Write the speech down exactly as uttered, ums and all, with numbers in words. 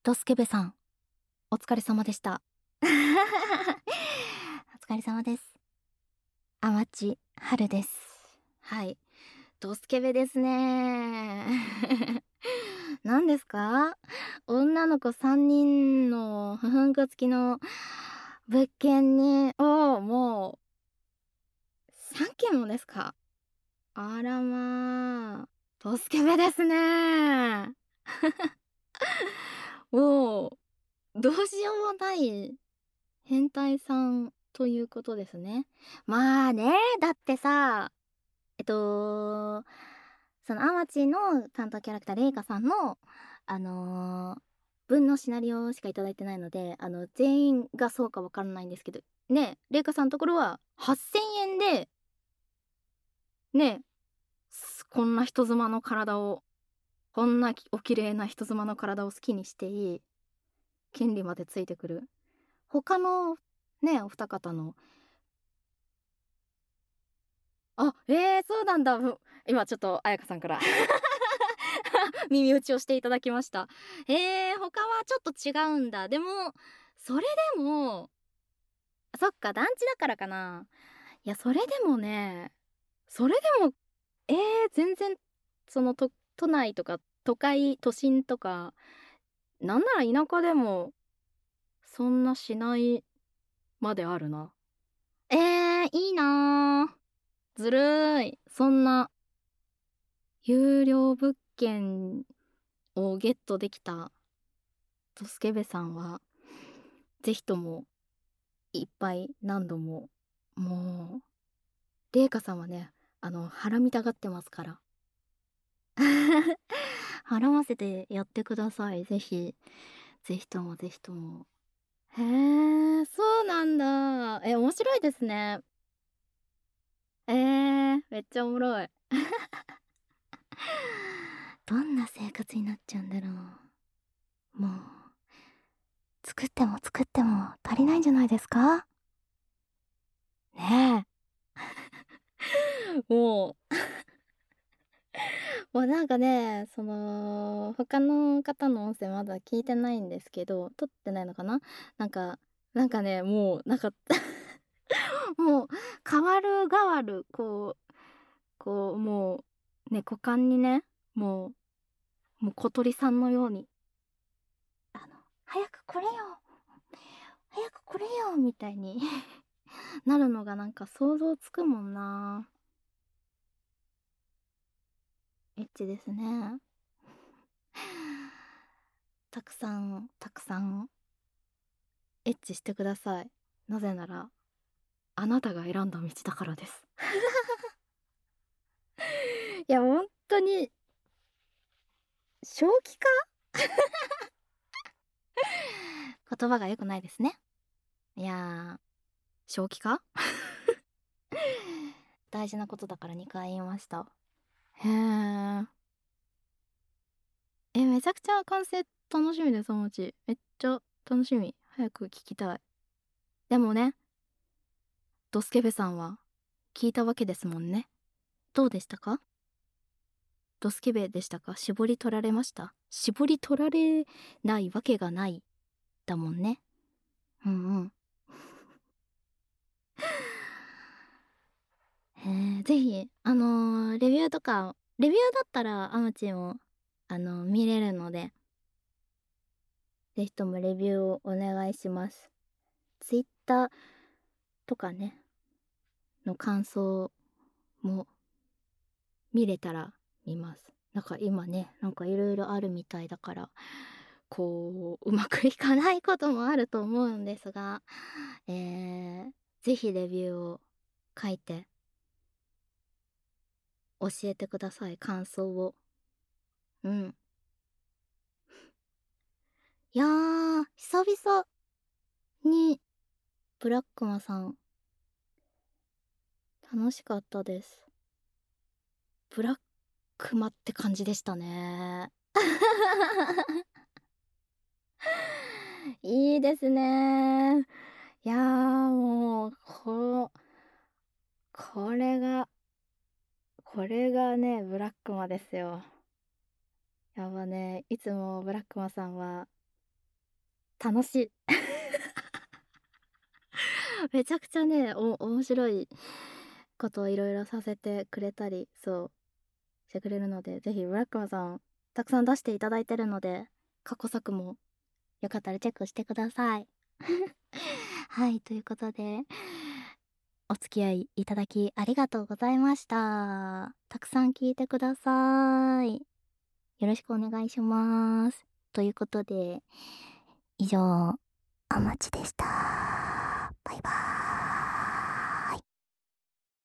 ドスケベさん、お疲れ様でした。お疲れ様です。あまちはるです。はい。ドスケベですね。何ですか？女の子さんにんの不憤付きの物件に、をもうさんけんもですか？あらまあ、ドスケベですね。もう、どうしようもない変態さんということですね。まあね、だってさ、えっと、そのアマチの担当キャラクターレイカさんの、あのー文のシナリオしかいただいてないので、あの、全員がそうかわからないんですけど、ね、レイカさんのところははっせんえんで、ね、すこんな人妻の体を、こんなきお綺麗な人妻の体を好きにしていい権利までついてくる。他のね、お二方の、あ、えー、そうなんだ。ふ今ちょっと彩香さんから耳打ちをしていただきました。えー、他はちょっと違うんだ。でも、それでも、そっか、団地だからかな。いや、それでもね、それでも、えー、全然、その、都、都内とか、都会、都心とか、なんなら田舎でも、そんなしないまであるな。えー、いいなー。ずるーい。そんな、有料物件をゲットできたドスケベさんは、ぜひともいっぱい何度も、もう、レイカさんはね、あの、腹みたがってますから。払わせてやってください。ぜひ、ぜひともぜひとも。へえ、そうなんだ。え、面白いですね。えー、めっちゃおもろい。どんな生活になっちゃうんだろう。もう、作っても作っても足りないんじゃないですか？ねえ。もう、もうなんかね、その、他の方の音声まだ聞いてないんですけど、撮ってないのかな？なんか、なんかね、もう、なんかもう、変わる変わる、こう、こう、もう、ね、股間にね、もう、もう小鳥さんのように、あの、早くこれよ、早くこれよ、みたいになるのがなんか想像つくもんな。エッチですね。たくさん、たくさん、エッチしてください。なぜなら、あなたが選んだ道だからです。いや、本当に、正気か？言葉が良くないですね。いやー、正気か？大事なことだからにかい言いました。へー。え、めちゃくちゃ完成楽しみです、お餅。めっちゃ楽しみ。早く聞きたい。でもね、ドスケベさんは聞いたわけですもんね。どうでしたか？ドスケベでしたか？絞り取られました？絞り取られないわけがない。だもんね。うんうん。へえ、ぜひ、あのーレビューとか、レビューだったらアマチも、あのー見れるので、ぜひともレビューをお願いします。ツイッターとかね、の感想も見れたら見ます。なんか今ね、なんかいろいろあるみたいだから、こう、うまくいかないこともあると思うんですが、えー、ぜひレビューを書いて教えてください、感想を。うん。いやー、久々にブラックマさん、楽しかったです。ブラックマって感じでしたね。いいですね。いやーもう、こ、これが、これがね、ブラックマですよ。やばね、いつもブラックマさんは楽しいめちゃくちゃね、お面白いことをいろいろさせてくれたり、そうしてくれるので、ぜひブラックマンさんたくさん出していただいてるので、過去作もよかったらチェックしてくださいはい、ということでお付き合いいただきありがとうございました。たくさん聞いてください。よろしくお願いします。ということで以上、あまちでした。バイバーイ。